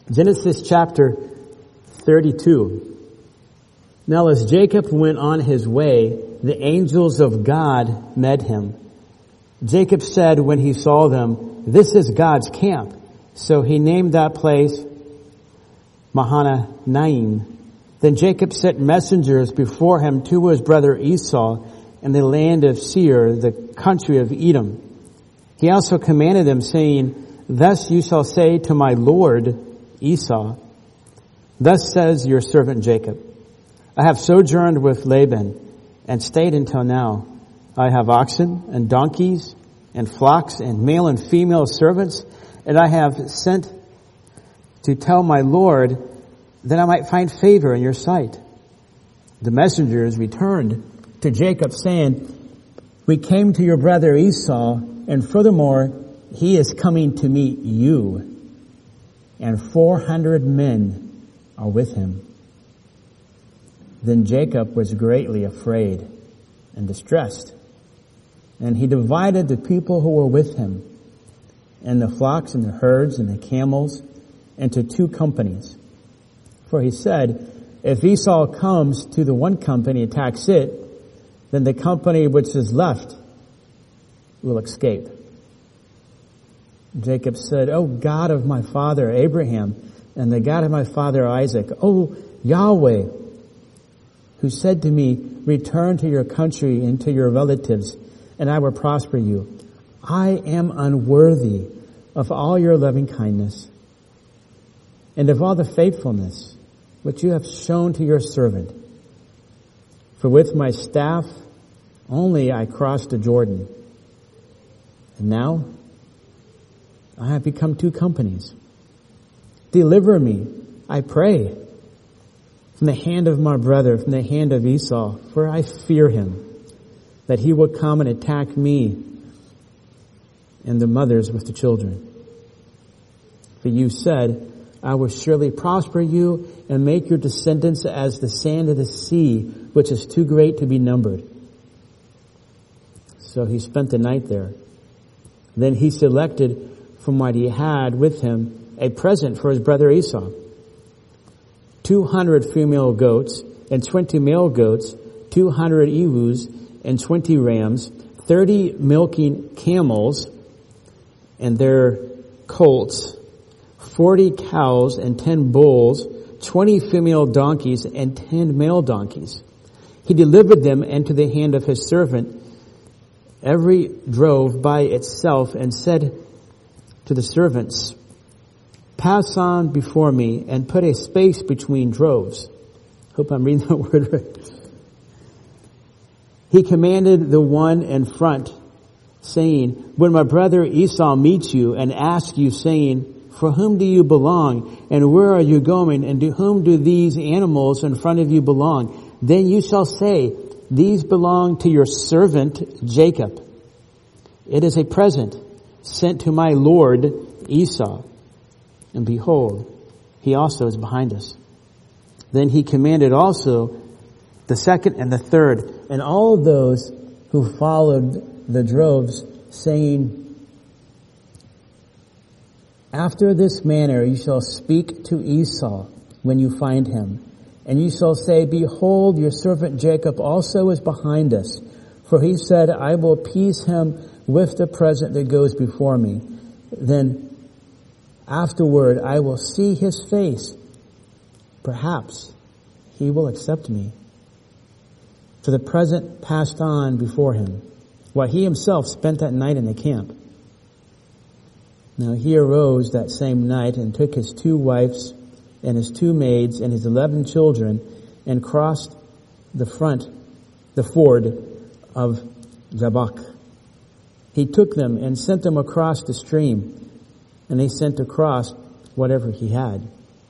Genesis chapter 32. Now as Jacob went on his way, the angels of God met him. Jacob said when he saw them, "This is God's camp." So he named that place Mahanaim. Then Jacob sent messengers before him to his brother Esau in the land of Seir, the country of Edom. He also commanded them, saying, "Thus you shall say to my lord Esau, thus says your servant Jacob, I have sojourned with Laban and stayed until now. I have oxen and donkeys and flocks and male and female servants, and I have sent to tell my lord that I might find favor in your sight." The messengers returned to Jacob, saying, "We came to your brother Esau, and furthermore, he is coming to meet you, and 400 men are with him." Then Jacob was greatly afraid and distressed, and he divided the people who were with him, and the flocks and the herds and the camels, into 2 companies. For he said, "If Esau comes to the one company and attacks it, then the company which is left will escape." Jacob said, "O God of my father Abraham and the God of my father Isaac, O Yahweh, who said to me, 'Return to your country and to your relatives, and I will prosper you,' I am unworthy of all your loving kindness and of all the faithfulness which you have shown to your servant. For with my staff only I crossed the Jordan, and now I have become 2 companies. Deliver me, I pray, from the hand of my brother, from the hand of Esau, for I fear him, that he will come and attack me and the mothers with the children. For you said, I will surely prosper you and make your descendants as the sand of the sea, which is too great to be numbered." So he spent the night there. Then he selected from what he had with him a present for his brother Esau: 200 female goats and 20 male goats, 200 ewes and 20 rams, 30 milking camels and their colts, 40 cows and 10 bulls, 20 female donkeys and 10 male donkeys. He delivered them into the hand of his servant, every drove by itself, and said to the servants, "Pass on before me and put a space between droves." Hope I'm reading that word right. He commanded the one in front, saying, "When my brother Esau meets you and asks you, saying, 'For whom do you belong? And where are you going? And to whom do these animals in front of you belong?' Then you shall say, 'These belong to your servant Jacob. It is a present sent to my lord Esau. And behold, he also is behind us.' Then he commanded also the second and the third, and all those who followed the droves, saying, 'After this manner you shall speak to Esau when you find him. And you shall say, Behold, your servant Jacob also is behind us. For he said, I will appease him with the present that goes before me. Then afterward I will see his face. Perhaps he will accept me.' For the present passed on before him, while he himself spent that night in the camp. Now he arose that same night and took his 2 wives and his 2 maids and his 11 children and crossed the ford of Jabbok. He took them and sent them across the stream, and they sent across whatever he had.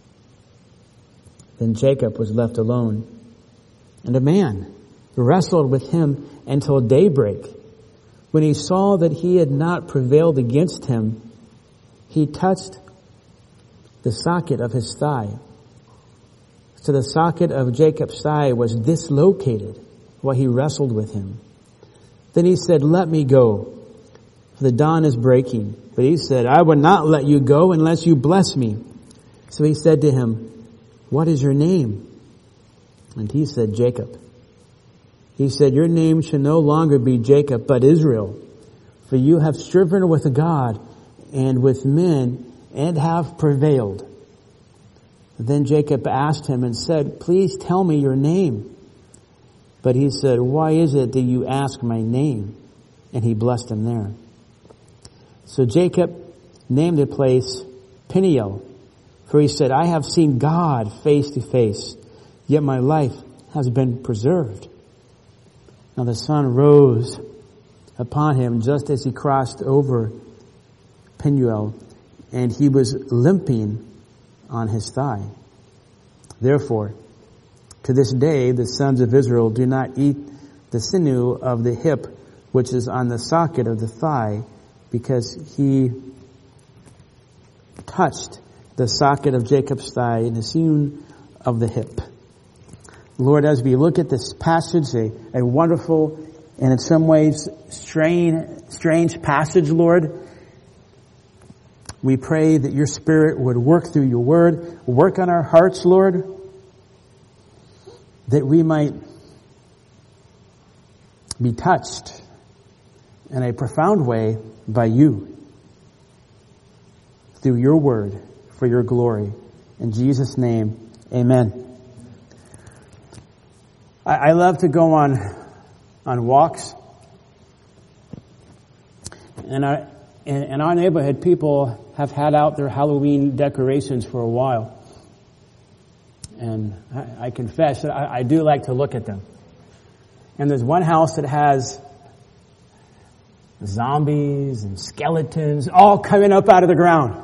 Then Jacob was left alone, and a man wrestled with him until daybreak. When he saw that he had not prevailed against him, he touched the socket of his thigh. So the socket of Jacob's thigh was dislocated while he wrestled with him. Then he said, "Let me go, for the dawn is breaking." But he said, "I will not let you go unless you bless me." So he said to him, "What is your name?" And he said, "Jacob." He said, "Your name shall no longer be Jacob, but Israel, for you have striven with God and with men and have prevailed." Then Jacob asked him and said, "Please tell me your name." But he said, "Why is it that you ask my name?" And he blessed him there. So Jacob named the place Peniel, for he said, "I have seen God face to face, yet my life has been preserved." Now the sun rose upon him just as he crossed over Peniel, and he was limping on his thigh. Therefore, to this day, the sons of Israel do not eat the sinew of the hip, which is on the socket of the thigh, because he touched the socket of Jacob's thigh in the sinew of the hip. Lord, as we look at this passage, a wonderful and in some ways strange passage, Lord, we pray that your Spirit would work through your word, work on our hearts, Lord, that we might be touched in a profound way by you through your word for your glory. In Jesus' name, amen. I love to go on walks. And in our neighborhood, people have had out their Halloween decorations for a while. And I confess that I do like to look at them. And there's one house that has zombies and skeletons all coming up out of the ground.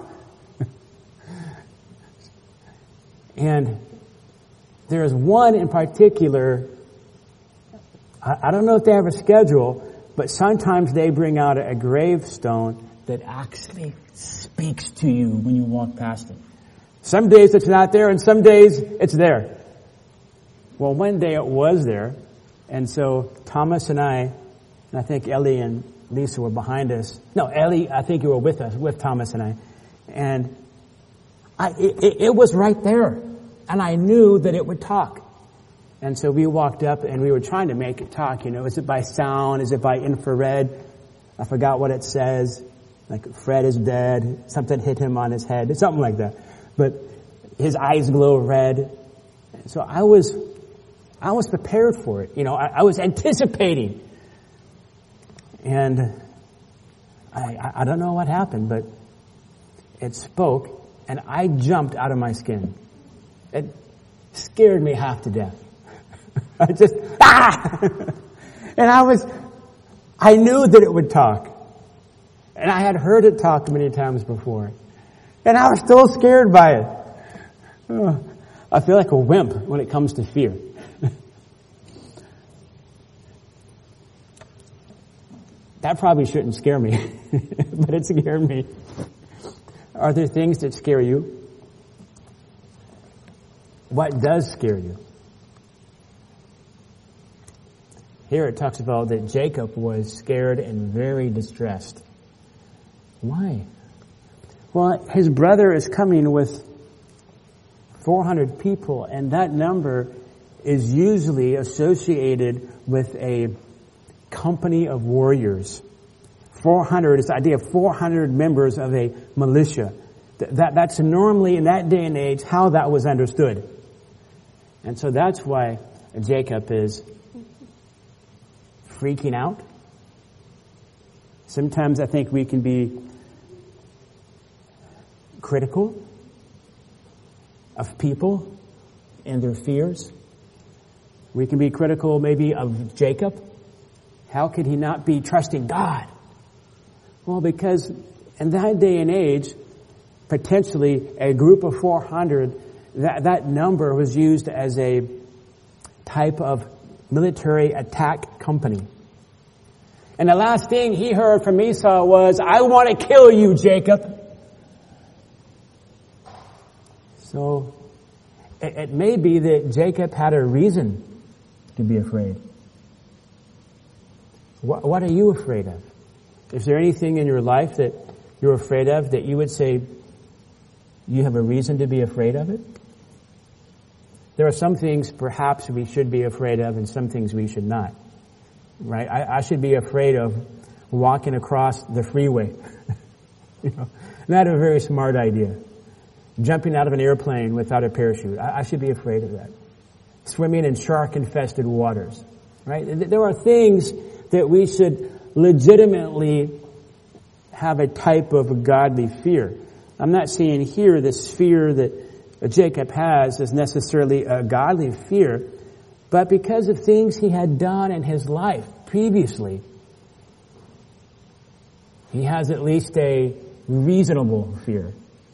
And there is one in particular, I don't know if they have a schedule, but sometimes they bring out a gravestone that actually speaks to you when you walk past it. Some days it's not there, and some days it's there. Well, one day it was there, and so Thomas and I think Ellie and Lisa were behind us. No, Ellie, I think you were with us, with Thomas and I. And it was right there, and I knew that it would talk. And so we walked up, and we were trying to make it talk. You know, is it by sound? Is it by infrared? I forgot what it says. Like, Fred is dead. Something hit him on his head. Something like that. But his eyes glow red. So I was prepared for it. You know, I was anticipating. And I don't know what happened, but it spoke, and I jumped out of my skin. It scared me half to death. I just, And I knew that it would talk. And I had heard it talk many times before. And I was still scared by it. Oh, I feel like a wimp when it comes to fear. That probably shouldn't scare me, but it scared me. Are there things that scare you? What does scare you? Here it talks about that Jacob was scared and very distressed. Why? Well, his brother is coming with 400 people, and that number is usually associated with a company of warriors. 400 is the idea of 400 members of a militia. That's normally, in that day and age, how that was understood. And so that's why Jacob is freaking out. Sometimes I think we can be critical of people and their fears. We can be critical maybe of Jacob. How could he not be trusting God? Well, because in that day and age, potentially a group of 400, that number was used as a type of military attack company. And the last thing he heard from Esau was, "I want to kill you, Jacob." So it may be that Jacob had a reason to be afraid. What are you afraid of? Is there anything in your life that you're afraid of that you would say, you have a reason to be afraid of it? There are some things perhaps we should be afraid of and some things we should not. Right? I should be afraid of walking across the freeway. Not a very smart idea. Jumping out of an airplane without a parachute. I should be afraid of that. Swimming in shark-infested waters. Right? There are things that we should legitimately have a type of godly fear. I'm not saying here this fear that Jacob has is necessarily a godly fear, but because of things he had done in his life previously, he has at least a reasonable fear.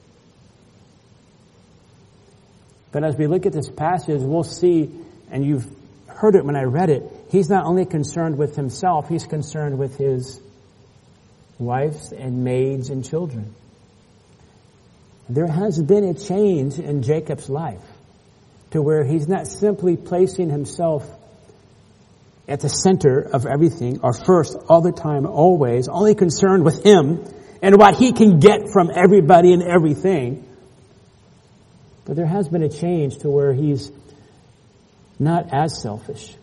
But as we look at this passage, we'll see, and you've heard it when I read it, he's not only concerned with himself, he's concerned with his wives and maids and children. There has been a change in Jacob's life to where he's not simply placing himself at the center of everything, or first, all the time, always, only concerned with him and what he can get from everybody and everything. But there has been a change to where he's not as selfish.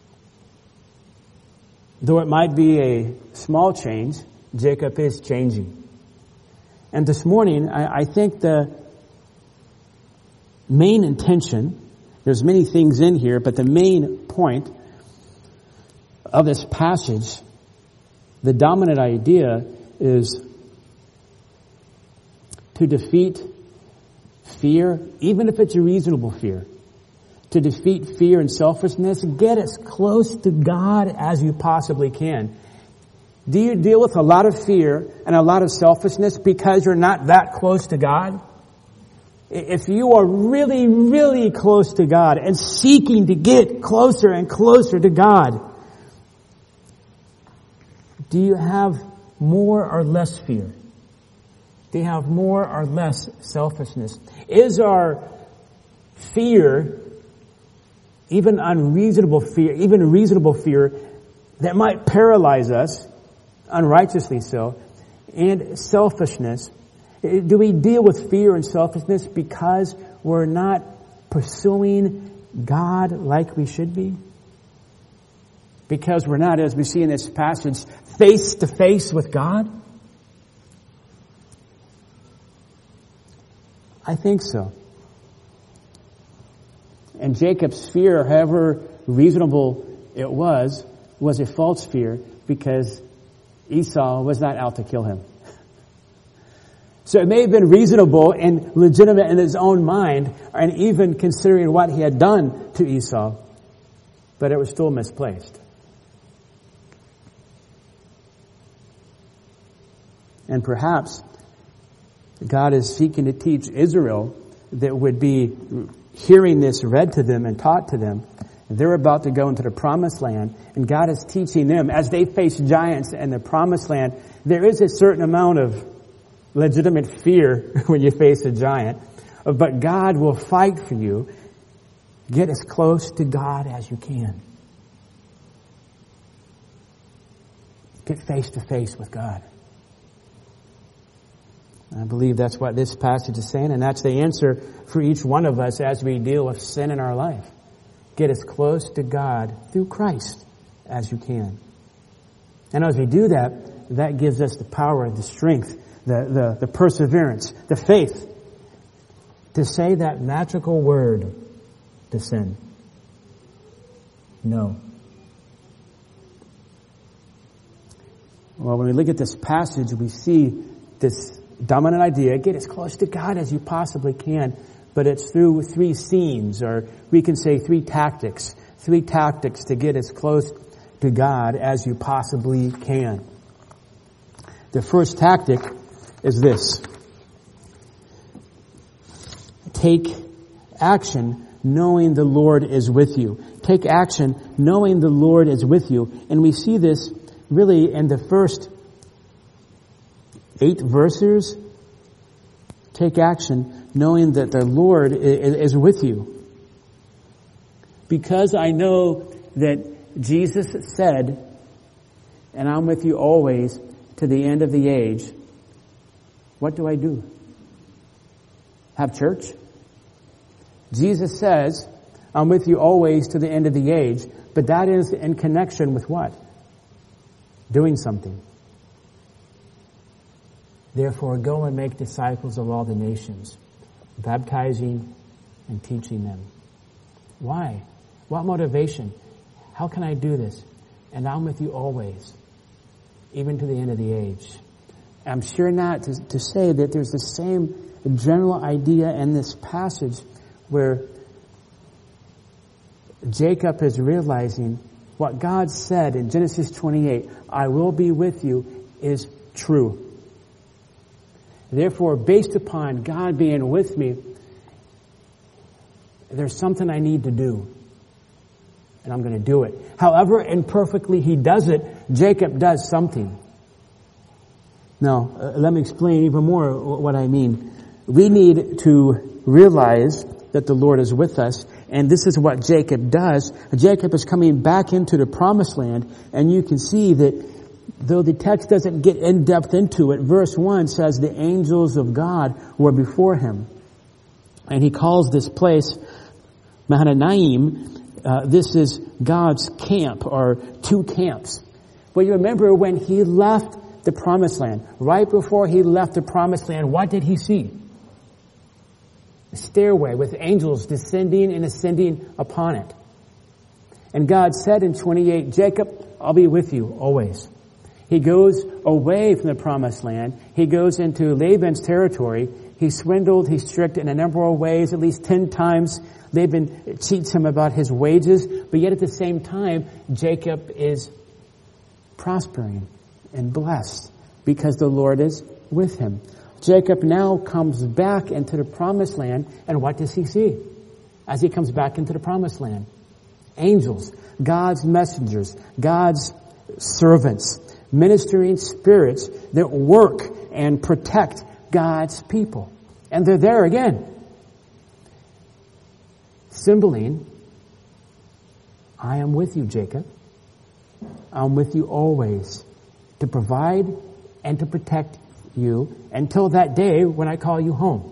Though it might be a small change, Jacob is changing. And this morning, I think the main intention, there's many things in here, but the main point of this passage, the dominant idea is to defeat fear, even if it's a reasonable fear. To defeat fear and selfishness, get as close to God as you possibly can. Do you deal with a lot of fear and a lot of selfishness because you're not that close to God? If you are really, really close to God and seeking to get closer and closer to God, do you have more or less fear? Do you have more or less selfishness? Is our fear, even unreasonable fear, even a reasonable fear that might paralyze us, unrighteously so, and selfishness, do we deal with fear and selfishness because we're not pursuing God like we should be? Because we're not, as we see in this passage, face to face with God? I think so. And Jacob's fear, however reasonable it was a false fear because Esau was not out to kill him. So it may have been reasonable and legitimate in his own mind, and even considering what he had done to Esau, but it was still misplaced. And perhaps God is seeking to teach Israel that would be hearing this read to them and taught to them. They're about to go into the promised land, and God is teaching them as they face giants in the promised land. There is a certain amount of legitimate fear when you face a giant, but God will fight for you. Get as close to God as you can. Get face to face with God. I believe that's what this passage is saying, and that's the answer for each one of us as we deal with sin in our life. Get as close to God through Christ as you can. And as we do that, that gives us the power, the strength, the perseverance, the faith to say that magical word to sin. No. Well, when we look at this passage, we see this dominant idea, get as close to God as you possibly can, but it's through three scenes, or we can say three tactics to get as close to God as you possibly can. The first tactic is this. Take action knowing the Lord is with you. Take action knowing the Lord is with you. And we see this really in the first 8 verses. Take action knowing that the Lord is with you. Because I know that Jesus said, and I'm with you always to the end of the age, what do? have church? Jesus says, I'm with you always to the end of the age, but that is in connection with what? Doing something. Therefore, go and make disciples of all the nations, baptizing and teaching them. Why? What motivation? How can I do this? And I'm with you always, even to the end of the age. I'm sure not to say that there's the same general idea in this passage where Jacob is realizing what God said in Genesis 28, I will be with you, is true. Therefore, based upon God being with me, there's something I need to do. And I'm going to do it. However imperfectly he does it, Jacob does something. Now, let me explain even more what I mean. We need to realize that the Lord is with us, and this is what Jacob does. Jacob is coming back into the promised land, and you can see that though the text doesn't get in depth into it, verse 1 says the angels of God were before him. And he calls this place Mahanaim. This is God's camp, or two camps. But you remember when he left the promised land, right before he left the promised land, what did he see? A stairway with angels descending and ascending upon it. And God said in 28, Jacob, I'll be with you always. He goes away from the promised land. He goes into Laban's territory. He's swindled, he's tricked in a number of ways, at least 10 times. Laban cheats him about his wages, but yet at the same time, Jacob is prospering and blessed because the Lord is with him. Jacob now comes back into the promised land, and what does he see as he comes back into the promised land? Angels, God's messengers, God's servants, ministering spirits that work and protect God's people. And they're there again. Symboling, I am with you, Jacob. I'm with you always to provide and to protect you until that day when I call you home.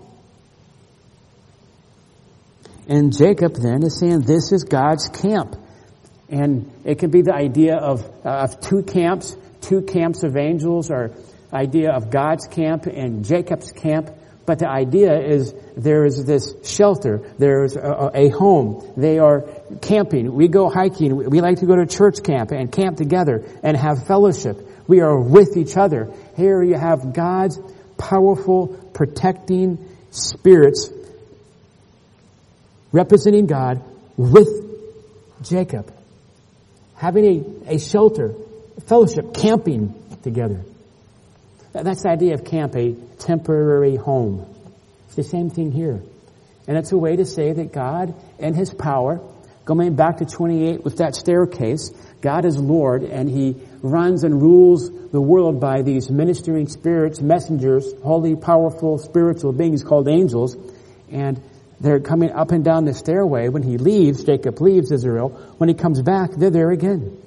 And Jacob then is saying this is God's camp. And it could be the idea of two camps of angels, or idea of God's camp and Jacob's camp. But the idea is there is this shelter. There's a home. They are camping. We go hiking. We like to go to church camp and camp together and have fellowship. We are with each other. Here you have God's powerful, protecting spirits representing God with Jacob. Having a shelter, fellowship, camping together. That's the idea of camp, a temporary home. It's the same thing here. And it's a way to say that God and His power, going back to 28 with that staircase, God is Lord, and He runs and rules the world by these ministering spirits, messengers, holy, powerful, spiritual beings called angels. And they're coming up and down the stairway. When he leaves, Jacob leaves Israel. When he comes back, they're there again.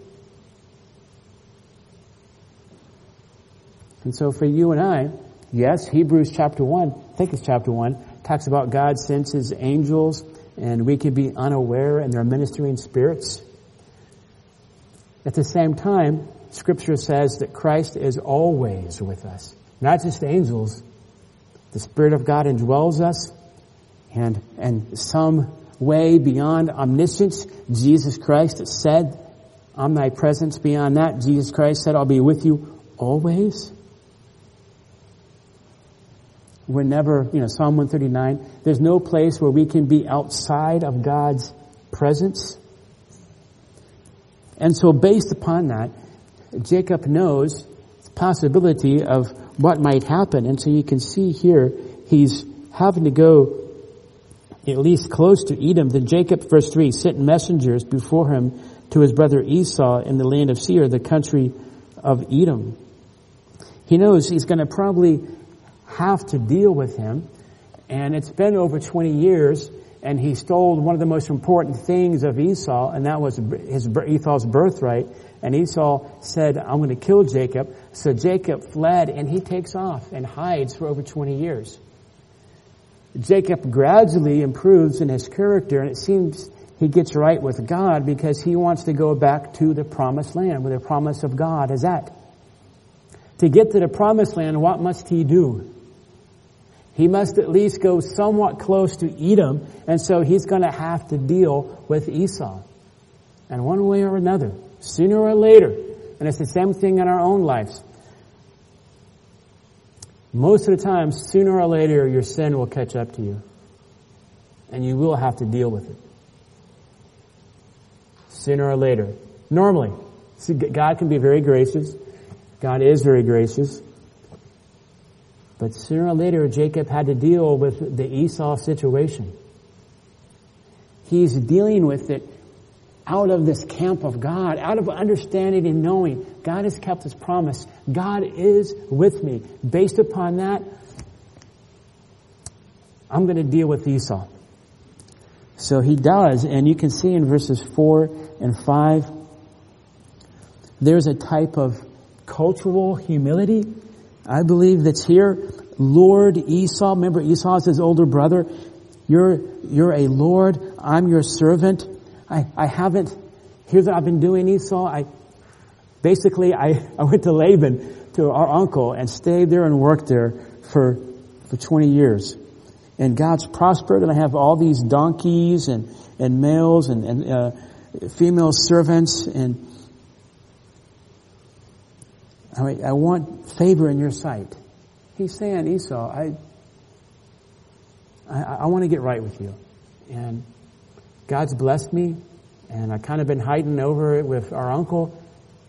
And so for you and I, yes, Hebrews chapter 1, I think it's chapter 1, talks about God sends His angels, and we can be unaware, and they're ministering spirits. At the same time, Scripture says that Christ is always with us. Not just angels. The Spirit of God indwells us, and some way beyond omniscience, Jesus Christ said, omnipresence beyond that, Jesus Christ said, I'll be with you always. We're never, Psalm 139, there's no place where we can be outside of God's presence. And so based upon that, Jacob knows the possibility of what might happen. And so you can see here, he's having to go at least close to Edom. Then Jacob, verse 3, sent messengers before him to his brother Esau in the land of Seir, the country of Edom. He knows he's going to probably have to deal with him. And it's been over 20 years, and he stole one of the most important things of Esau, and that was Esau's birthright. And Esau said, I'm going to kill Jacob. So Jacob fled, and he takes off and hides for over 20 years. Jacob gradually improves in his character, and it seems he gets right with God because he wants to go back to the promised land, where the promise of God is at. To get to the promised land, what must he do? He must at least go somewhat close to Edom, and so he's going to have to deal with Esau. And one way or another, sooner or later, and it's the same thing in our own lives. Most of the time, sooner or later, your sin will catch up to you. And you will have to deal with it. Sooner or later. Normally. See, God can be very gracious. God is very gracious. But sooner or later, Jacob had to deal with the Esau situation. He's dealing with it out of this camp of God, out of understanding and knowing God has kept His promise. God is with me. Based upon that, I'm going to deal with Esau. So he does, and you can see in verses 4 and 5, there's a type of cultural humility, I believe, that's here. Lord Esau, remember Esau is his older brother. You're a lord. I'm your servant. I haven't, here's what I've been doing, Esau. I went to Laban, to our uncle, and stayed there and worked there for 20 years. And God's prospered, and I have all these donkeys and males and female servants, and I want favor in your sight. He's saying, Esau, I want to get right with you. And God's blessed me, and I've kind of been hiding over it with our uncle.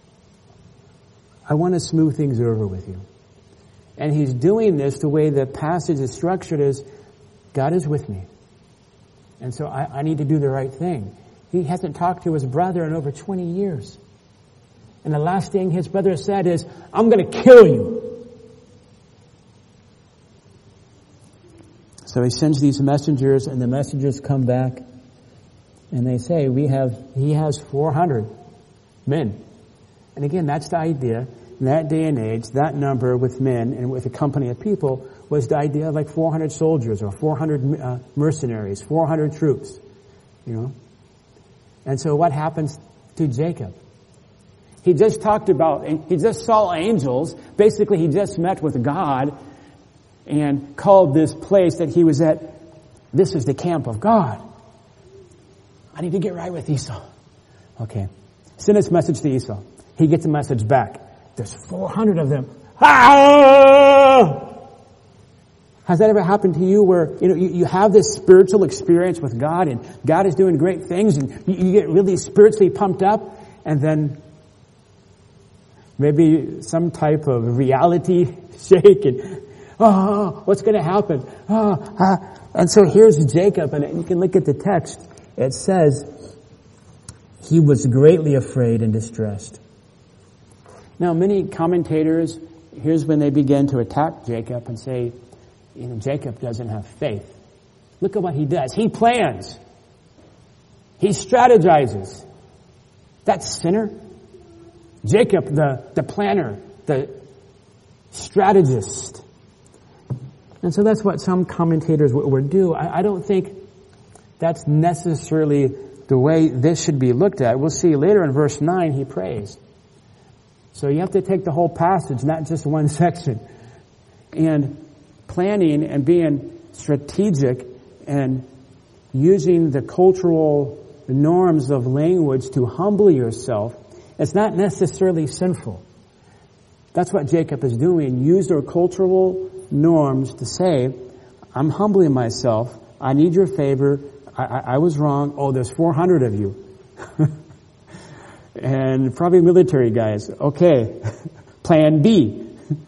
I want to smooth things over with you. And he's doing this the way the passage is structured is, God is with me. And so I need to do the right thing. He hasn't talked to his brother in over 20 years. And the last thing his brother said is, I'm going to kill you. So he sends these messengers, and the messengers come back, and they say, he has 400 men. And again, that's the idea. In that day and age, that number with men and with a company of people was the idea of like 400 soldiers or 400 mercenaries, 400 troops, you know. And so what happens to Jacob? He just he just saw angels. Basically, he just met with God and called this place that he was at, this is the camp of God. I need to get right with Esau. Okay. Send this message to Esau. He gets a message back. There's 400 of them. Ah! Has that ever happened to you where, you have this spiritual experience with God and God is doing great things and you get really spiritually pumped up and then maybe some type of reality shake and, what's going to happen? And so here's Jacob, and you can look at the text. It says, he was greatly afraid and distressed. Now, many commentators, here's when they begin to attack Jacob and say, Jacob doesn't have faith. Look at what he does. He plans. He strategizes. That sinner. Jacob, the planner, the strategist. And so that's what some commentators would do. I don't think that's necessarily the way this should be looked at. We'll see later in verse 9, he prays. So you have to take the whole passage, not just one section. And planning and being strategic and using the cultural norms of language to humble yourself, it's not necessarily sinful. That's what Jacob is doing. Use their cultural norms to say, I'm humbling myself. I need your favor. I was wrong. Oh, there's 400 of you. And probably military guys. Okay. Plan B.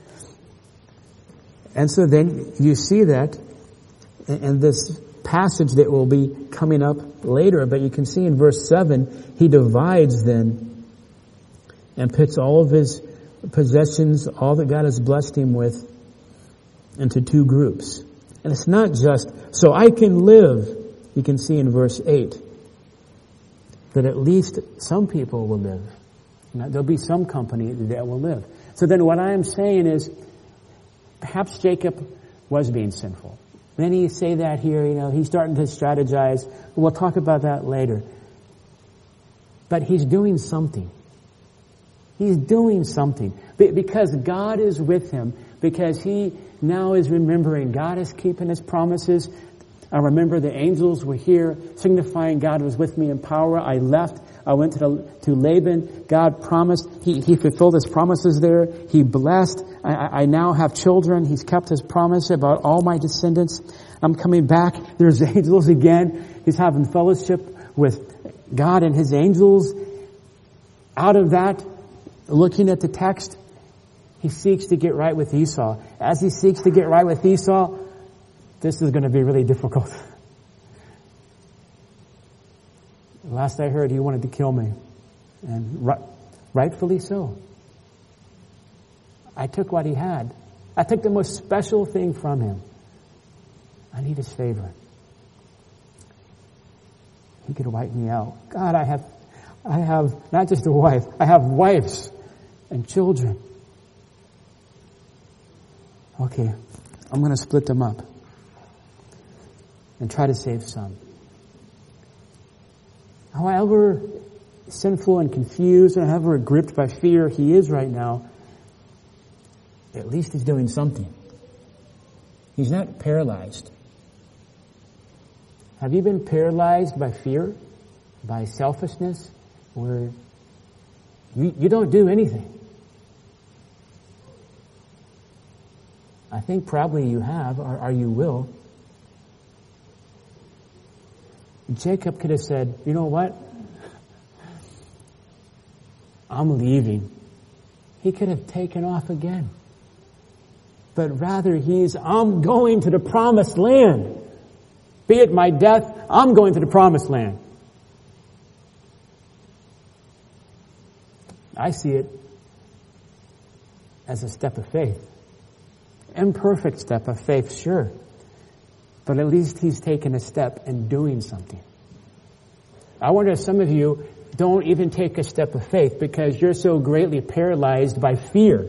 And so then you see that in this passage that will be coming up later, but you can see in verse 7, he divides then and puts all of his possessions, all that God has blessed him with, into two groups. And it's not just, so I can live, you can see in verse 8, that at least some people will live. There'll be some company that will live. So then what I am saying is, perhaps Jacob was being sinful. then he say that here, he's starting to strategize. We'll talk about that later. But he's doing something. He's doing something. Because God is with him. Because he now is remembering God is keeping his promises. I remember the angels were here signifying God was with me in power. I left. I went to Laban. God promised. He fulfilled his promises there. He blessed. I now have children. He's kept his promise about all my descendants. I'm coming back. There's angels again. He's having fellowship with God and his angels. Out of that, looking at the text, he seeks to get right with Esau. As he seeks to get right with Esau, this is going to be really difficult. Last I heard, he wanted to kill me. And rightfully so. I took what he had. I took the most special thing from him. I need his favor. He could wipe me out. God, I have not just a wife, I have wives and children. Okay, I'm going to split them up and try to save some. However sinful and confused and however gripped by fear he is right now, at least he's doing something. He's not paralyzed. Have you been paralyzed by fear, by selfishness, where you don't do anything? I think probably you have, or you will. Jacob could have said, you know what? I'm leaving. He could have taken off again. But rather I'm going to the promised land. Be it my death, I'm going to the promised land. I see it as a step of faith. Imperfect step of faith, sure. But at least he's taken a step and doing something. I wonder if some of you don't even take a step of faith because you're so greatly paralyzed by fear.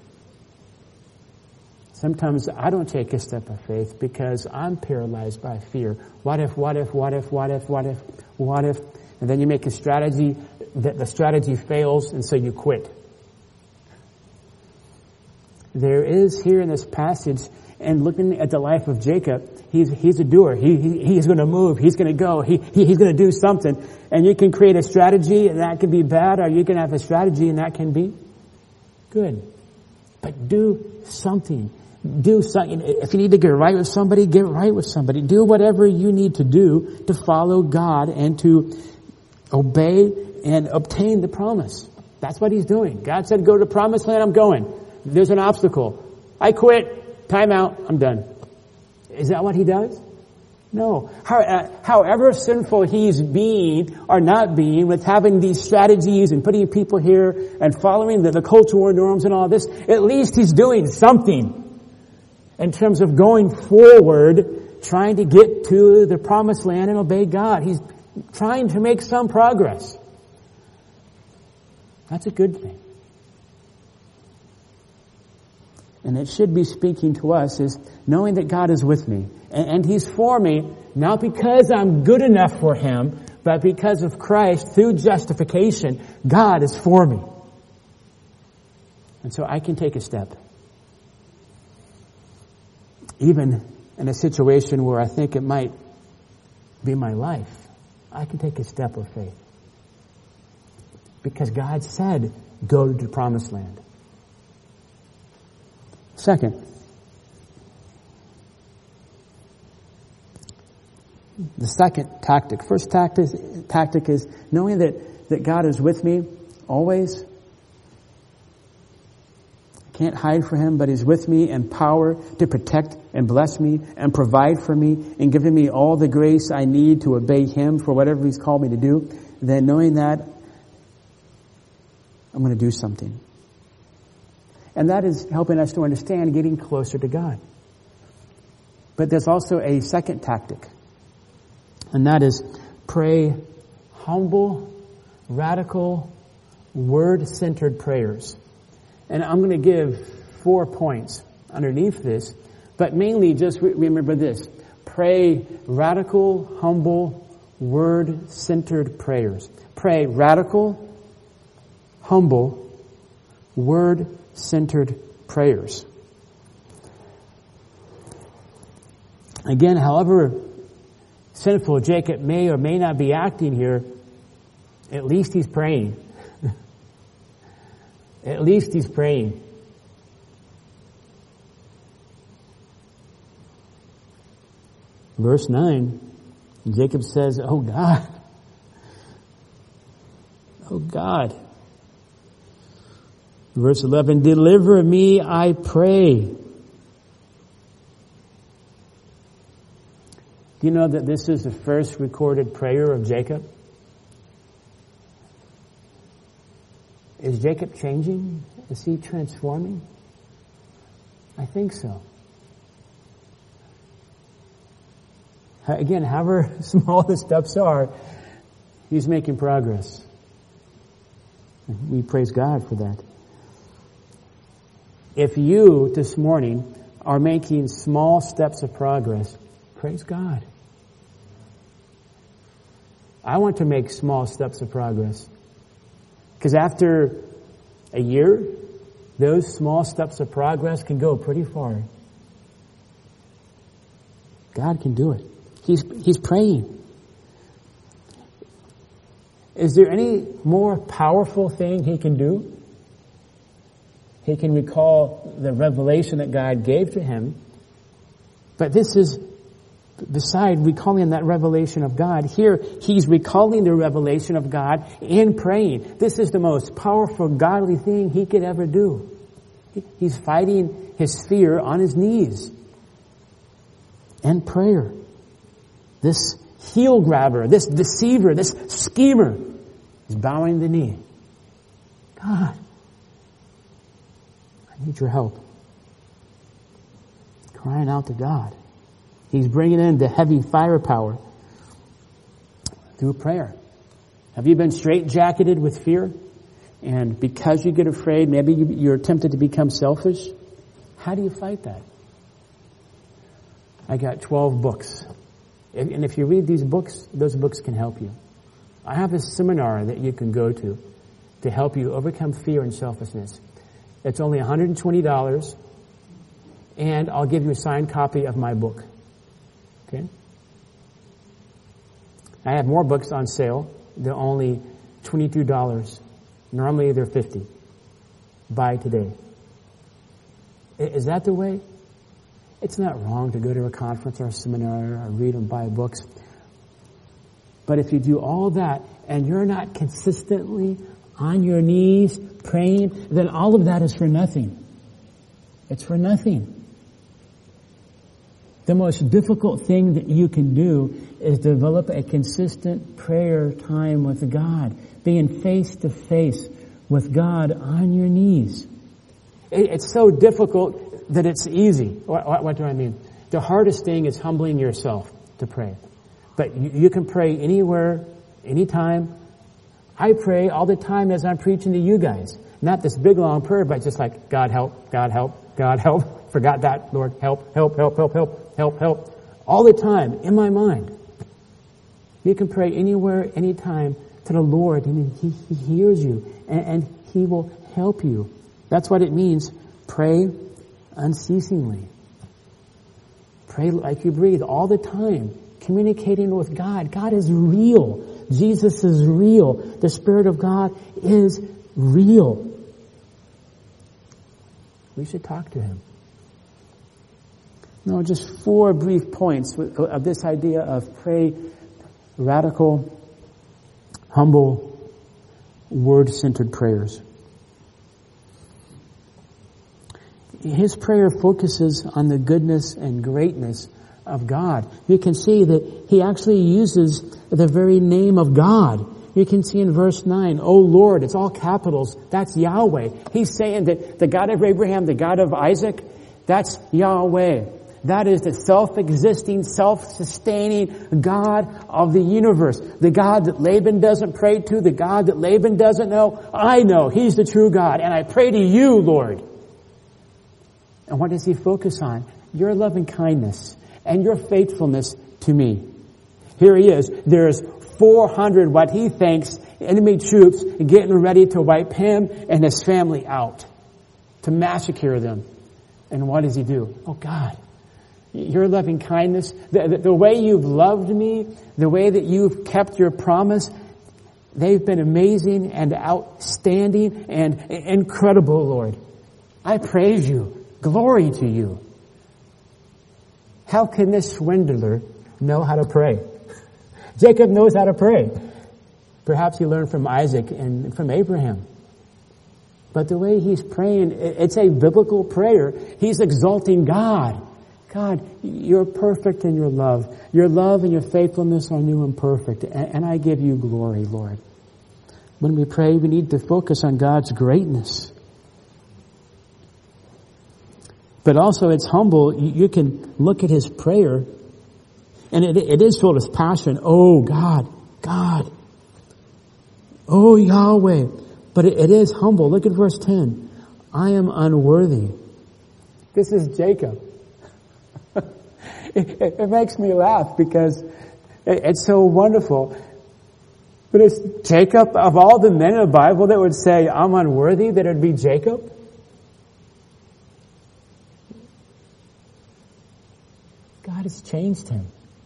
Sometimes I don't take a step of faith because I'm paralyzed by fear. What if? And then you make a strategy, that the strategy fails, and so you quit. There is here in this passage, and looking at the life of Jacob, he's a doer. He's going to move. He's going to go. He's going to do something. And you can create a strategy, and that can be bad, or you can have a strategy, and that can be good. But do something. Do something. If you need to get right with somebody, get right with somebody. Do whatever you need to do to follow God and to obey and obtain the promise. That's what he's doing. God said, go to the promised land, I'm going. There's an obstacle. I quit. Time out. I'm done. Is that what he does? No. However sinful he's being or not being with having these strategies and putting people here and following the cultural norms and all this, at least he's doing something in terms of going forward, trying to get to the promised land and obey God. He's trying to make some progress. That's a good thing. And it should be speaking to us is knowing that God is with me. And he's for me, not because I'm good enough for him, but because of Christ, through justification, God is for me. And so I can take a step. Even in a situation where I think it might be my life, I can take a step of faith. Because God said, go to the promised land. Second, the second tactic. First tactic is knowing that God is with me always. I can't hide from him, but he's with me in power to protect and bless me and provide for me and giving me all the grace I need to obey him for whatever he's called me to do. Then knowing that, I'm going to do something. And that is helping us to understand getting closer to God. But there's also a second tactic. And that is pray humble, radical, word-centered prayers. And I'm going to give 4 points underneath this. But mainly just remember this. Pray radical, humble, word-centered prayers. Pray radical, humble, word-centered prayers. Again, however sinful Jacob may or may not be acting here, at least he's praying. At least he's praying. Verse 9, Jacob says, "Oh God, oh God." Verse 11, "Deliver me, I pray." Do you know that this is the first recorded prayer of Jacob? Is Jacob changing? Is he transforming? I think so. Again, however small the steps are, he's making progress. We praise God for that. If you, this morning, are making small steps of progress, praise God. I want to make small steps of progress. Because after a year, those small steps of progress can go pretty far. God can do it. He's praying. Is there any more powerful thing he can do? He can recall the revelation that God gave to him. But this is beside recalling that revelation of God. Here, he's recalling the revelation of God and praying. This is the most powerful godly thing he could ever do. He's fighting his fear on his knees. And prayer. This heel grabber, this deceiver, this schemer is bowing the knee. God, I need your help. Crying out to God. He's bringing in the heavy firepower through prayer. Have you been straitjacketed with fear? And because you get afraid, maybe you're tempted to become selfish? How do you fight that? I got 12 books. And if you read these books, those books can help you. I have a seminar that you can go to help you overcome fear and selfishness. It's only $120, and I'll give you a signed copy of my book. Okay? I have more books on sale. They're only $22. Normally they're $50. Buy today. Is that the way? It's not wrong to go to a conference or a seminar or read and buy books. But if you do all that and you're not consistently on your knees praying, then all of that is for nothing. It's for nothing. The most difficult thing that you can do is develop a consistent prayer time with God, being face to face with God on your knees. It's so difficult that it's easy. What do I mean? The hardest thing is humbling yourself to pray. But you can pray anywhere, anytime. I pray all the time as I'm preaching to you guys. Not this big long prayer, but just like, God help, God help, God help. Forgot that, Lord, help, help, help, help, help, help, help. All the time in my mind. You can pray anywhere, anytime to the Lord, and He hears you, and He will help you. That's what it means. Pray unceasingly. Pray like you breathe all the time, communicating with God. God is real. Jesus is real. The Spirit of God is real. We should talk to Him. No, just 4 brief points of this idea of pray radical, humble, word-centered prayers. His prayer focuses on the goodness and greatness of God. You can see that he actually uses the very name of God. You can see in verse 9, "O Lord," it's all capitals, that's Yahweh. He's saying that the God of Abraham, the God of Isaac, that's Yahweh. That is the self-existing, self-sustaining God of the universe. The God that Laban doesn't pray to, the God that Laban doesn't know. I know He's the true God, and I pray to you, Lord. And what does he focus on? Your loving kindness and your faithfulness to me. Here he is. There's 400, what he thinks, enemy troops getting ready to wipe him and his family out, to massacre them. And what does he do? Oh God, your loving kindness, the way you've loved me, the way that you've kept your promise, they've been amazing and outstanding and incredible, Lord. I praise you. Glory to you. How can this swindler know how to pray? Jacob knows how to pray. Perhaps he learned from Isaac and from Abraham. But the way he's praying, it's a biblical prayer. He's exalting God. God, you're perfect in your love. Your love and your faithfulness are new and perfect. And I give you glory, Lord. When we pray, we need to focus on God's greatness. But also it's humble. You can look at his prayer, and it is filled with passion. Oh God, God. Oh Yahweh. But it is humble. Look at verse 10. I am unworthy. This is Jacob. It makes me laugh because it's so wonderful. But it's Jacob, of all the men in the Bible that would say, I'm unworthy, that it would be Jacob. God has changed him.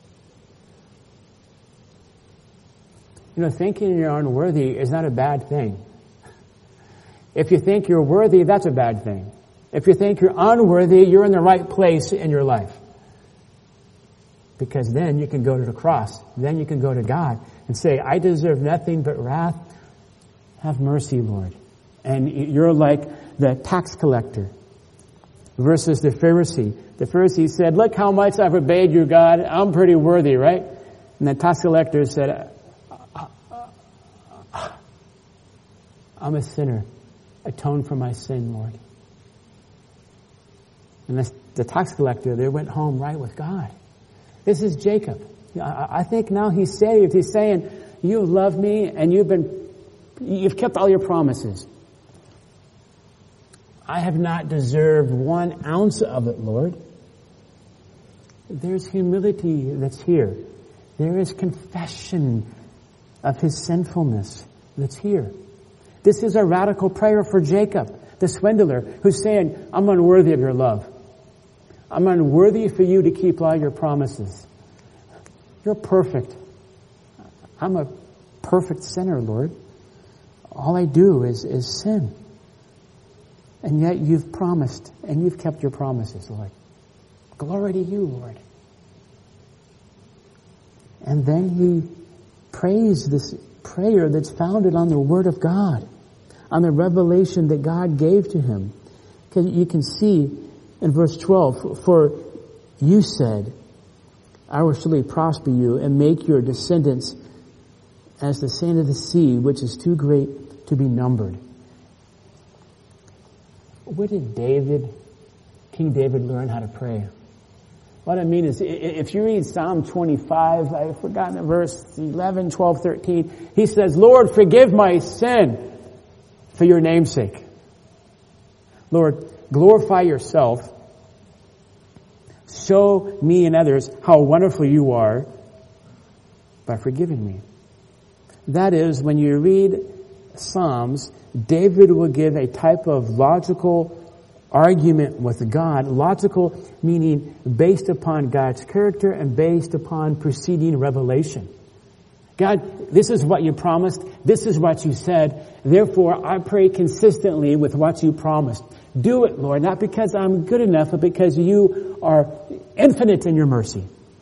You know, thinking you're unworthy is not a bad thing. If you think you're worthy, that's a bad thing. If you think you're unworthy, you're in the right place in your life. Because then you can go to the cross. Then you can go to God and say, I deserve nothing but wrath. Have mercy, Lord. And you're like the tax collector versus the Pharisee. The Pharisee said, look how much I've obeyed you, God. I'm pretty worthy, right? And the tax collector said, I'm a sinner. Atone for my sin, Lord. And the tax collector, they went home right with God. This is Jacob. I think now he's saved. He's saying, you love me and you've kept all your promises. I have not deserved 1 ounce of it, Lord. There's humility that's here. There is confession of his sinfulness that's here. This is a radical prayer for Jacob, the swindler, who's saying, I'm unworthy of your love. I'm unworthy for you to keep all your promises. You're perfect. I'm a perfect sinner, Lord. All I do is sin. And yet you've promised, and you've kept your promises, Lord. Glory to you, Lord. And then he prays this prayer that's founded on the Word of God, on the revelation that God gave to him. Because you can see in verse 12, for you said, I will surely prosper you and make your descendants as the sand of the sea, which is too great to be numbered. Where did King David learn how to pray? What I mean is, if you read Psalm 25, I've forgotten the verse 11, 12, 13, he says, Lord, forgive my sin for your name's sake. Lord, glorify yourself. Show me and others how wonderful you are by forgiving me. That is, when you read Psalms, David will give a type of logical argument with God. Logical meaning based upon God's character and based upon preceding revelation. God, this is what you promised. This is what you said. Therefore, I pray consistently with what you promised. Do it, Lord, not because I'm good enough, but because you are infinite in your mercy.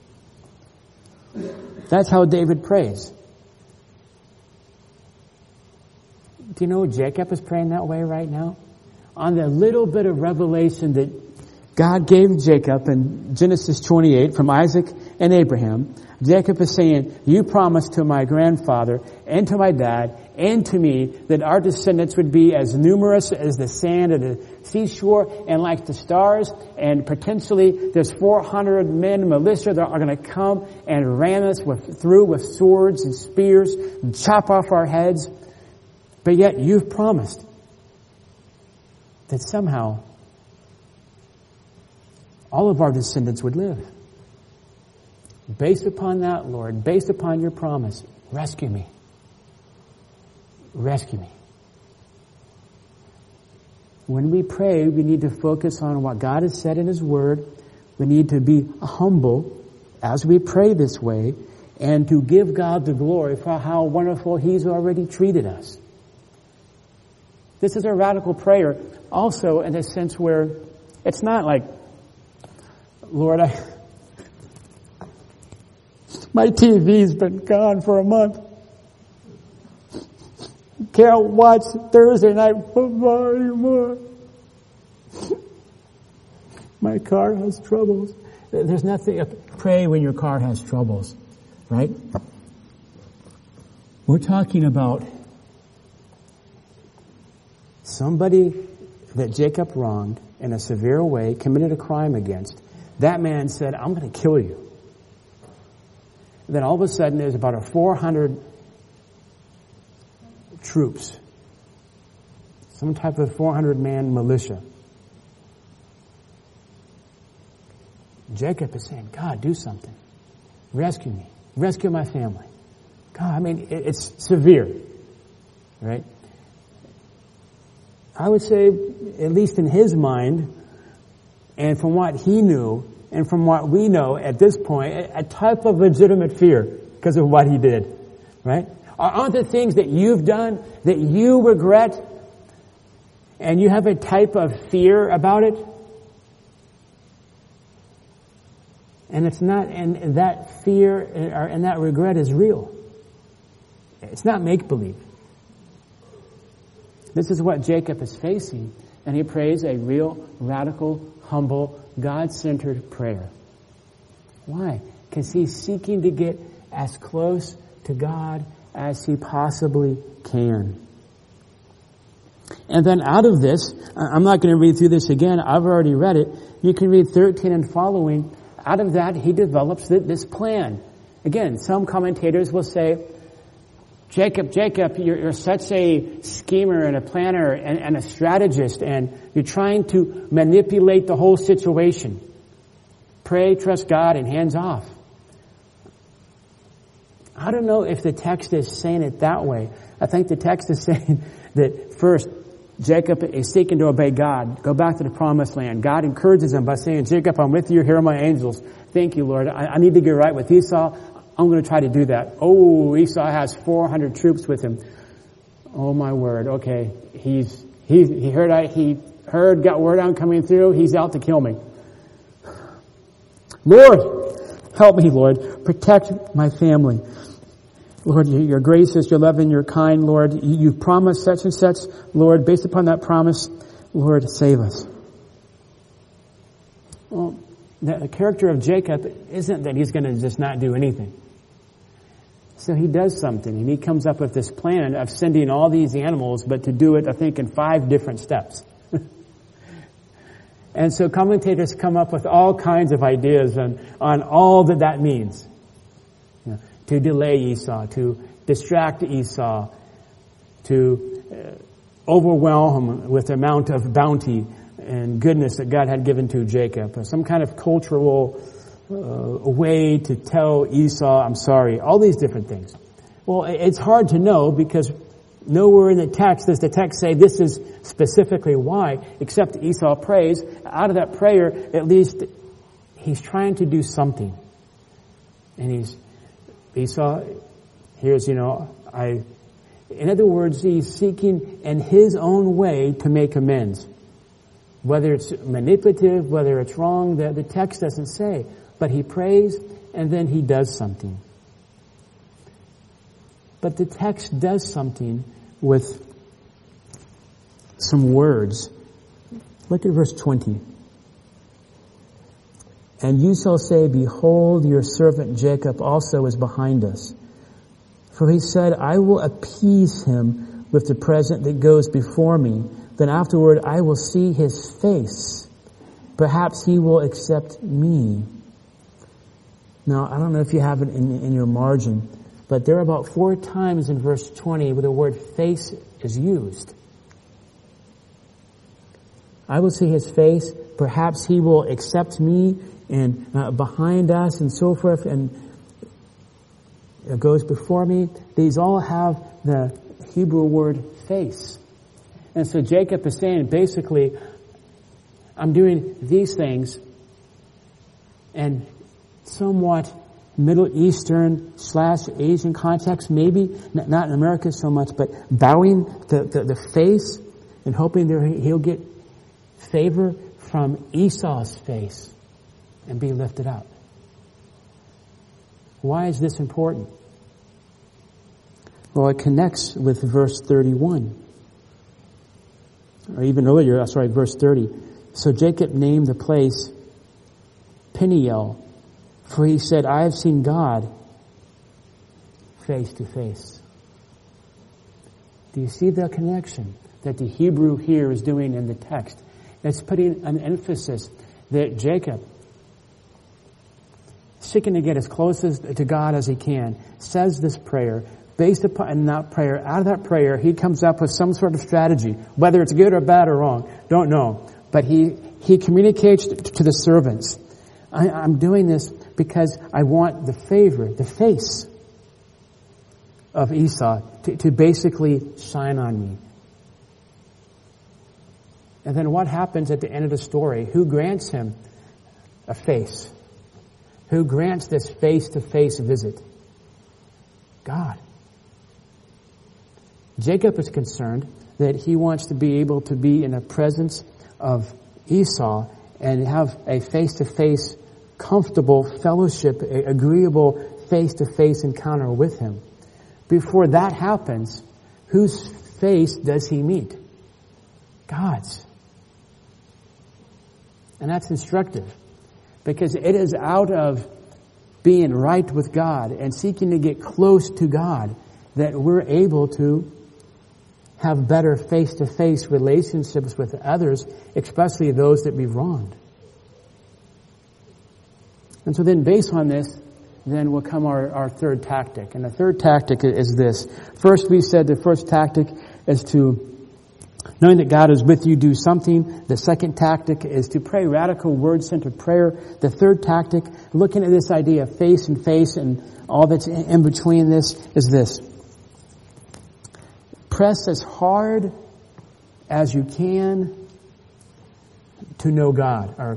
That's how David prays. Do you know Jacob is praying that way right now? On the little bit of revelation that God gave Jacob in Genesis 28 from Isaac and Abraham, Jacob is saying, you promised to my grandfather and to my dad and to me that our descendants would be as numerous as the sand of the seashore and like the stars, and potentially there's 400 men, militia, that are going to come and ram us through with swords and spears and chop off our heads. But yet you've promised that somehow all of our descendants would live. Based upon that, Lord, based upon your promise, rescue me. Rescue me. When we pray, we need to focus on what God has said in His Word. We need to be humble as we pray this way, and to give God the glory for how wonderful He's already treated us. This is a radical prayer also in a sense where it's not like, Lord, my TV's been gone for a month. Can't watch Thursday night football anymore. My car has troubles. There's nothing, pray when your car has troubles, right? We're talking about somebody that Jacob wronged in a severe way, committed a crime against. That man said, I'm going to kill you. Then all of a sudden there's about 400 troops. Some type of 400-man militia. Jacob is saying, God, do something. Rescue me. Rescue my family. God, I mean, it's severe. Right? I would say, at least in his mind, and from what he knew, and from what we know at this point, a type of legitimate fear because of what he did. Right? Aren't there things that you've done that you regret and you have a type of fear about it? And it's not, and that fear and that regret is real. It's not make-believe. This is what Jacob is facing, and he prays a real, radical, humble, God-centered prayer. Why? Because he's seeking to get as close to God as he possibly can. And then out of this, I'm not going to read through this again, I've already read it. You can read 13 and following. Out of that, he develops this plan. Again, some commentators will say, Jacob, you're such a schemer and a planner and a strategist, and you're trying to manipulate the whole situation. Pray, trust God, and hands off. I don't know if the text is saying it that way. I think the text is saying that first, Jacob is seeking to obey God, go back to the promised land. God encourages him by saying, Jacob, I'm with you, here are my angels. Thank you, Lord. I need to get right with Esau. I'm going to try to do that. Oh, Esau has 400 troops with him. Oh my word. Okay. He heard, got word I'm coming through. He's out to kill me. Lord, help me, Lord. Protect my family. Lord, you're gracious, you're loving, you're kind, Lord. You've promised such and such. Lord, based upon that promise, Lord, save us. Well, the character of Jacob isn't that he's going to just not do anything. So he does something, and he comes up with this plan of sending all these animals, but to do it, I think, in 5 different steps. And so commentators come up with all kinds of ideas on all that means. To delay Esau, to distract Esau, to overwhelm him with the amount of bounty and goodness that God had given to Jacob. Some kind of cultural way to tell Esau, I'm sorry. All these different things. Well, it's hard to know because nowhere in the text does the text say this is specifically why, except Esau prays. Out of that prayer, at least, he's trying to do something. And Esau, here's, in other words, he's seeking in his own way to make amends. Whether it's manipulative, whether it's wrong, the text doesn't say. But he prays and then he does something. But the text does something with some words. Look at verse 20. And you shall say, behold, your servant Jacob also is behind us. For he said, I will appease him with the present that goes before me. Then afterward I will see his face. Perhaps he will accept me. Now, I don't know if you have it in your margin, but there are about 4 times in verse 20 where the word face is used. I will see his face. Perhaps he will accept me. and behind us and so forth, and it goes before me. These all have the Hebrew word face. And so Jacob is saying, basically, I'm doing these things, and somewhat Middle Eastern / Asian context, maybe, not in America so much, but bowing the face and hoping he'll get favor from Esau's face and be lifted up. Why is this important? Well, it connects with verse 31. Or even earlier, verse 30. So Jacob named the place Peniel, for he said, I have seen God face to face. Do you see the connection that the Hebrew here is doing in the text? It's putting an emphasis that Jacob, seeking to get as close to God as he can, says this prayer. Based upon that prayer, out of that prayer, he comes up with some sort of strategy. Whether it's good or bad or wrong, don't know. But he communicates to the servants, I'm doing this because I want the favor, the face of Esau to basically shine on me. And then what happens at the end of the story? Who grants him a face? Who grants this face-to-face visit? God. Jacob is concerned that he wants to be able to be in the presence of Esau and have a face-to-face, comfortable fellowship, agreeable face-to-face encounter with him. Before that happens, whose face does he meet? God's. And that's instructive, because it is out of being right with God and seeking to get close to God that we're able to have better face-to-face relationships with others, especially those that we've wronged. And so then based on this, then will come our third tactic. And the third tactic is this. First, we said the first tactic is to, knowing that God is with you, do something. The second tactic is to pray radical word-centered prayer. The third tactic, looking at this idea of face and face and all that's in between this, is this. Press as hard as you can to know God, or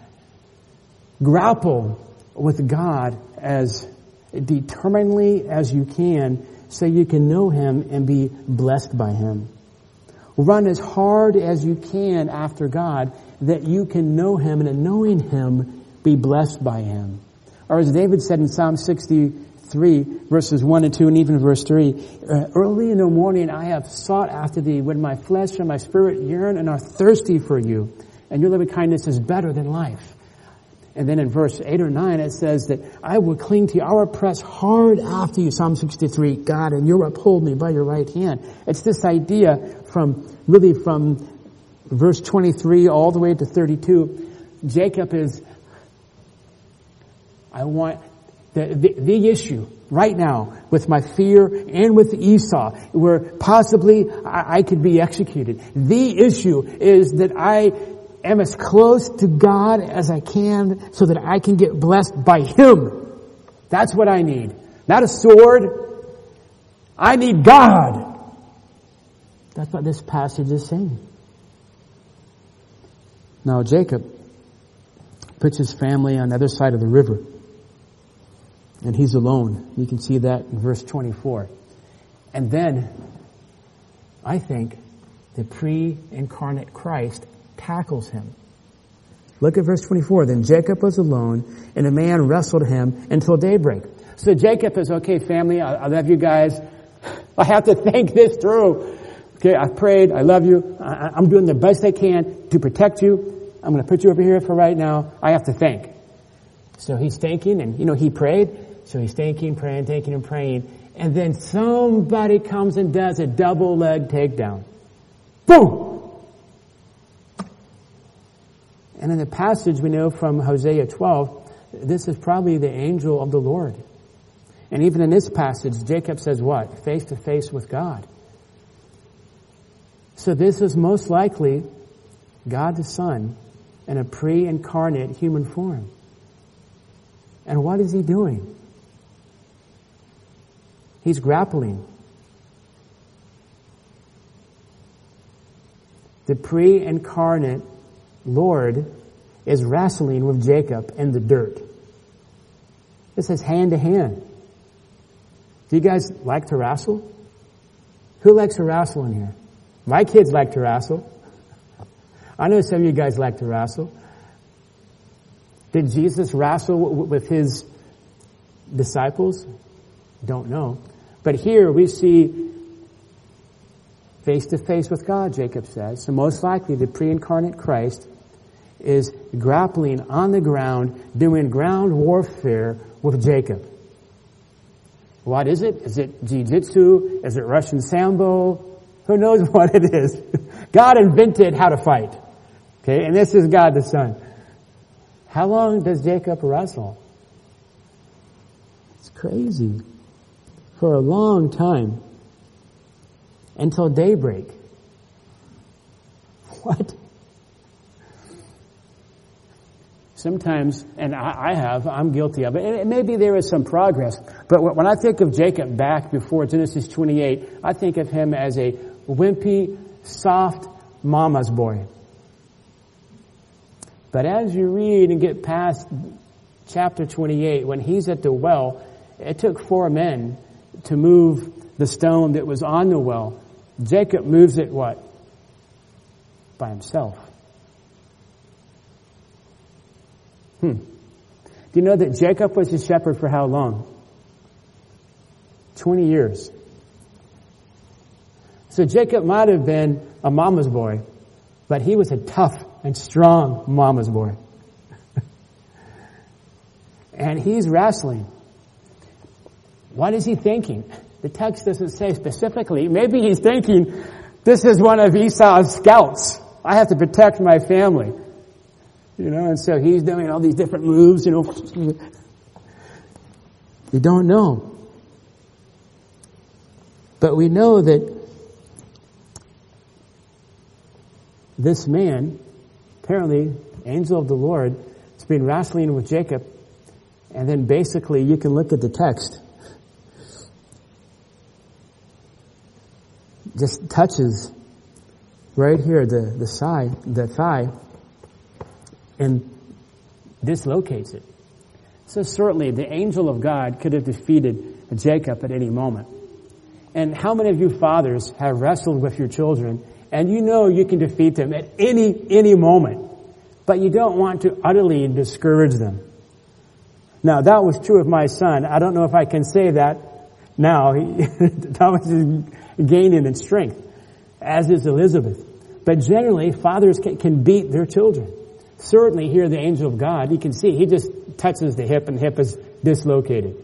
grapple with God as determinedly as you can so you can know Him and be blessed by Him. Run as hard as you can after God that you can know Him, and in knowing Him, be blessed by Him. Or as David said in Psalm 63, verses 1 and 2, and even verse 3, early in the morning I have sought after Thee when my flesh and my spirit yearn and are thirsty for You, and Your loving kindness is better than life. And then in verse 8 or 9 it says that I will cling to You, I will press hard after You, Psalm 63, God, and You uphold me by Your right hand. It's this idea from verse 23 all the way to 32. Jacob is, I want the issue right now with my fear and with Esau, where possibly I could be executed. The issue is that I am as close to God as I can so that I can get blessed by Him. That's what I need. Not a sword. I need God. That's what this passage is saying. Now Jacob puts his family on the other side of the river. And he's alone. You can see that in verse 24. And then, I think, the pre-incarnate Christ tackles him. Look at verse 24. Then Jacob was alone, and a man wrestled him until daybreak. So Jacob is, okay, family, I love you guys. I have to think this through. Okay, I've prayed, I love you. I'm doing the best I can to protect you. I'm going to put you over here for right now. I have to think. So he's thinking, and he prayed. So he's thinking, praying, thinking, and praying. And then somebody comes and does a double leg takedown. Boom! And in the passage we know from Hosea 12, this is probably the angel of the Lord. And even in this passage, Jacob says what? Face to face with God. So this is most likely God the Son in a pre-incarnate human form. And what is he doing? He's grappling. The pre-incarnate Lord is wrestling with Jacob in the dirt. This is hand to hand. Do you guys like to wrestle? Who likes to wrestle in here? My kids like to wrestle. I know some of you guys like to wrestle. Did Jesus wrestle with his disciples? Don't know. But here we see face to face with God, Jacob says. So most likely the pre-incarnate Christ is grappling on the ground, doing ground warfare with Jacob. What is it? Is it jiu-jitsu? Is it Russian sambo? Who knows what it is? God invented how to fight. Okay, and this is God the Son. How long does Jacob wrestle? It's crazy. For a long time. Until daybreak. What? Sometimes, and I'm guilty of it, and maybe there is some progress, but when I think of Jacob back before Genesis 28, I think of him as a wimpy, soft mama's boy. But as you read and get past chapter 28, when he's at the well, it took 4 men to move the stone that was on the well. Jacob moves it what? By himself. Do you know that Jacob was a shepherd for how long? 20 years. So Jacob might have been a mama's boy, but he was a tough and strong mama's boy. And he's wrestling. What is he thinking? The text doesn't say specifically. Maybe he's thinking, this is one of Esau's scouts. I have to protect my family. You know, and so he's doing all these different moves, you know. You don't know. But we know that this man, apparently, angel of the Lord, has been wrestling with Jacob. And then basically, you can look at the text. Just touches right here, the thigh, and dislocates it. So certainly the angel of God could have defeated Jacob at any moment. And how many of you fathers have wrestled with your children and you know you can defeat them at any moment, but you don't want to utterly discourage them? Now that was true of my son. I don't know if I can say that now. Thomas is gaining in strength, as is Elizabeth. But generally, fathers can beat their children. Certainly here the angel of God, you can see, he just touches the hip and the hip is dislocated.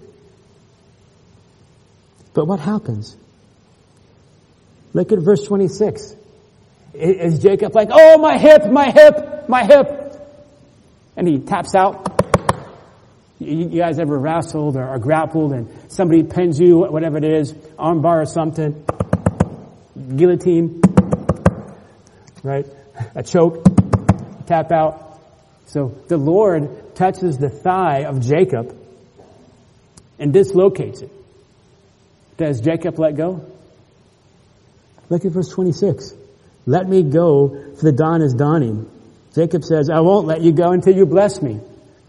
But what happens? Look at verse 26. Is Jacob like, oh, my hip, my hip, my hip? And he taps out. You guys ever wrestled or grappled and somebody pins you, whatever it is, armbar or something, guillotine, right? A choke, tap out. So the Lord touches the thigh of Jacob and dislocates it. Does Jacob let go? Look at verse 26. Let me go, for the dawn is dawning. Jacob says, I won't let you go until you bless me.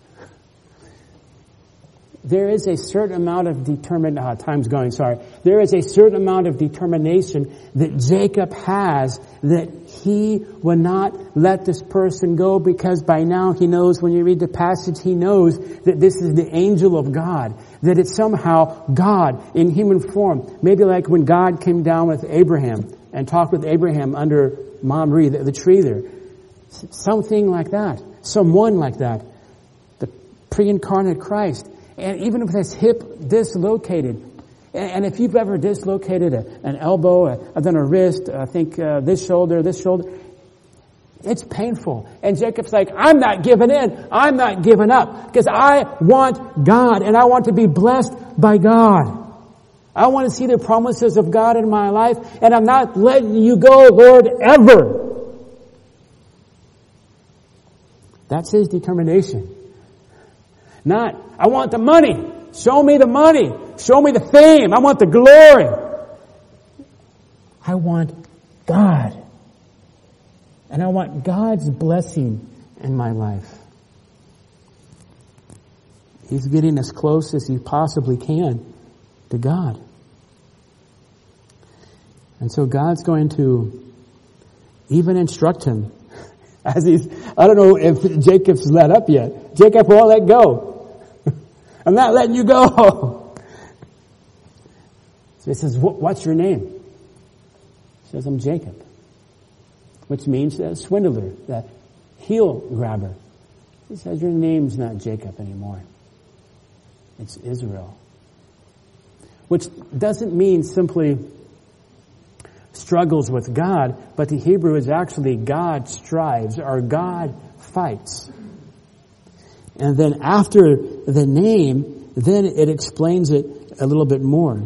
There is a certain amount of There is a certain amount of determination that Jacob has that he will not let this person go, because by now he knows, when you read the passage, he knows that this is the angel of God, that it's somehow God in human form. Maybe like when God came down with Abraham and talked with Abraham under Mamre, the tree there. Something like that. Someone like that. The pre-incarnate Christ. And even with his hip dislocated. And if you've ever dislocated an elbow, then a wrist, I think this shoulder, it's painful. And Jacob's like, I'm not giving in. I'm not giving up. Because I want God, and I want to be blessed by God. I want to see the promises of God in my life, and I'm not letting you go, Lord, ever. That's his determination. Not, I want the money. Show me the money. Show me the fame. I want the glory. I want God. And I want God's blessing in my life. He's getting as close as he possibly can to God. And so God's going to even instruct him as I don't know if Jacob's let up yet. Jacob won't let go. I'm not letting you go. So he says, what's your name? He says, I'm Jacob. Which means the swindler, the heel grabber. He says, your name's not Jacob anymore. It's Israel. Which doesn't mean simply struggles with God, but the Hebrew is actually God strives or God fights. And then after the name, then it explains it a little bit more.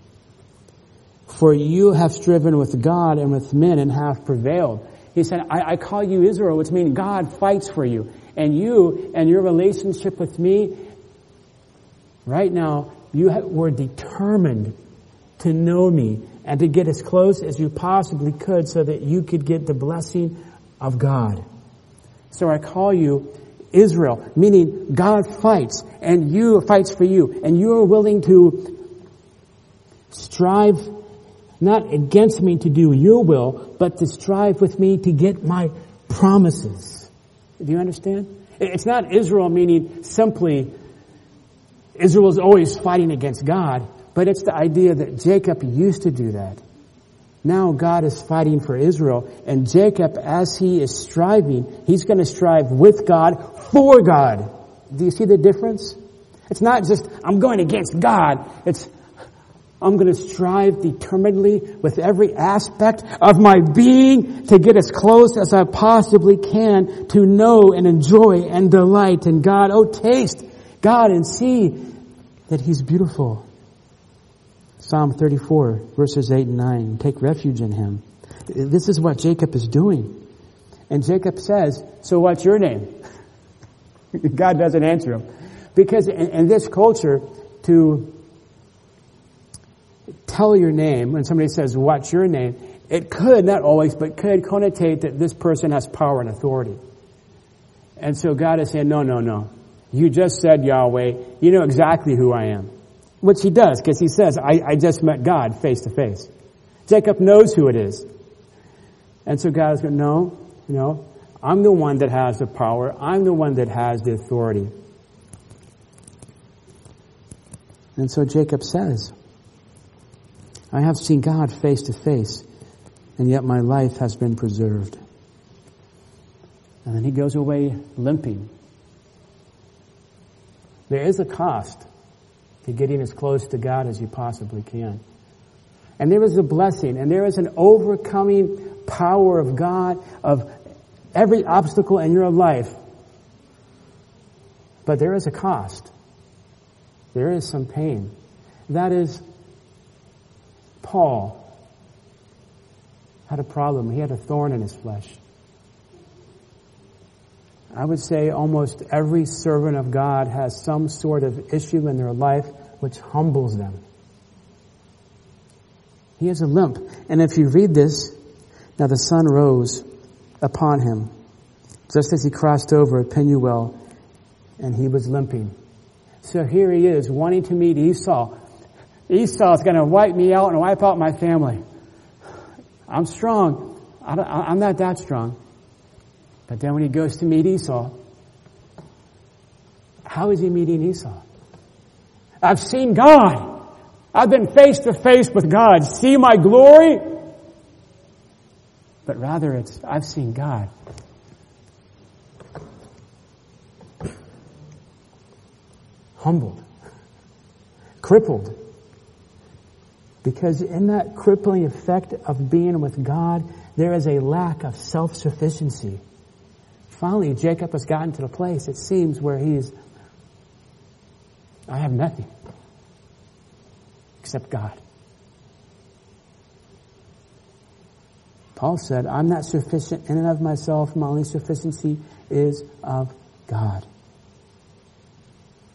For you have striven with God and with men and have prevailed. He said, I call you Israel, which means God fights for you. And you and your relationship with me, right now, you were determined to know me and to get as close as you possibly could so that you could get the blessing of God. So I call you Israel, meaning God fights and you fights for you. And you are willing to strive not against me to do your will, but to strive with me to get my promises. Do you understand? It's not Israel meaning simply Israel is always fighting against God, but it's the idea that Jacob used to do that. Now God is fighting for Israel, and Jacob, as he is striving, he's going to strive with God, for God. Do you see the difference? It's not just, I'm going against God. It's, I'm going to strive determinedly with every aspect of my being to get as close as I possibly can to know and enjoy and delight in God. Oh, taste God and see that He's beautiful. Psalm 34, verses 8 and 9. Take refuge in Him. This is what Jacob is doing. And Jacob says, so what's your name? God doesn't answer him. Because in this culture, to tell your name, when somebody says, what's your name, it could, not always, but could connotate that this person has power and authority. And so God is saying, no. You just said Yahweh. You know exactly who I am. Which he does, because he says, I just met God face to face. Jacob knows who it is. And so God is going, no, I'm the one that has the power. I'm the one that has the authority. And so Jacob says, I have seen God face to face, and yet my life has been preserved. And then he goes away limping. There is a cost to getting as close to God as you possibly can. And there is a blessing, and there is an overcoming power of God of every obstacle in your life. But there is a cost. There is some pain. That is, Paul had a problem. He had a thorn in his flesh. I would say almost every servant of God has some sort of issue in their life which humbles them. He has a limp. And if you read this, now the sun rose upon him just as he crossed over Penuel, and he was limping. So here he is wanting to meet Esau. Esau's going to wipe me out and wipe out my family. I'm strong. I'm not that strong. But then when he goes to meet Esau, how is he meeting Esau? I've seen God. I've been face to face with God. See my glory? But rather it's, I've seen God. Humbled. Crippled. Because in that crippling effect of being with God, there is a lack of self-sufficiency. Finally, Jacob has gotten to the place, it seems, where I have nothing except God. Paul said, I'm not sufficient in and of myself. My only sufficiency is of God.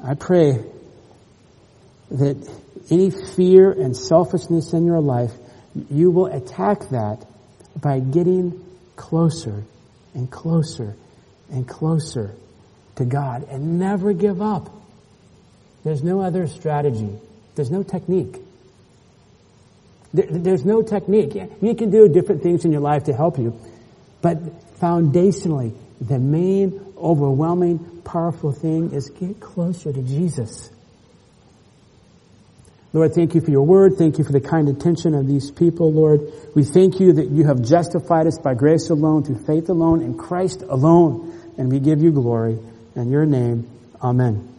I pray that any fear and selfishness in your life, you will attack that by getting closer and closer and closer to God and never give up. There's no other strategy. There's no technique. There's no technique. You can do different things in your life to help you, but foundationally, the main, overwhelming, powerful thing is get closer to Jesus. Lord, thank you for your word. Thank you for the kind intention of these people, Lord. We thank you that you have justified us by grace alone, through faith alone, in Christ alone. And we give you glory. In your name, amen.